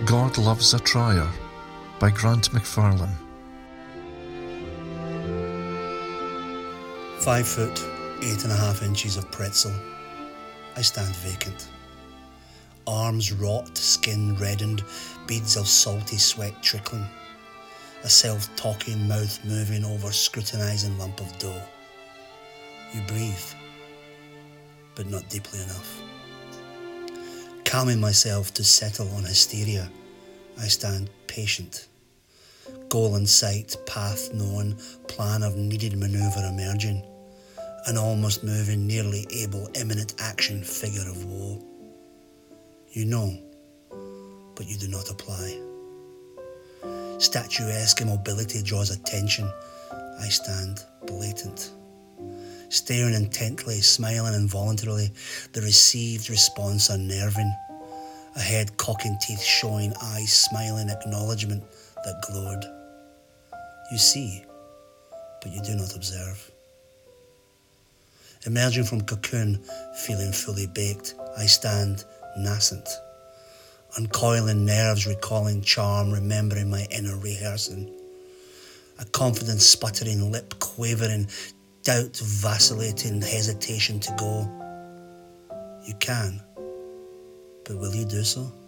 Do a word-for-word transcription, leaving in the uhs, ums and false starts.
God Loves a Trier by Grant McFarlane. Five foot, eight and a half inches of pretzel. I stand vacant. Arms rot, skin reddened, beads of salty sweat trickling. A self-talking mouth moving over scrutinising lump of dough. You breathe, but not deeply enough. Calming myself to settle on hysteria, I stand patient. Goal in sight, path known, plan of needed manoeuvre emerging. An almost moving, nearly able, imminent action figure of woe. You know, but you do not apply. Statuesque immobility draws attention. I stand blatant. Staring intently, smiling involuntarily, the received response unnerving. A head cocking, teeth showing, eyes smiling, acknowledgement that glowed. You see, but you do not observe. Emerging from cocoon, feeling fully baked, I stand nascent. Uncoiling nerves, recalling charm, remembering my inner rehearsing. A confident sputtering, lip quavering, doubt vacillating, hesitation to go. You can, but will you do so?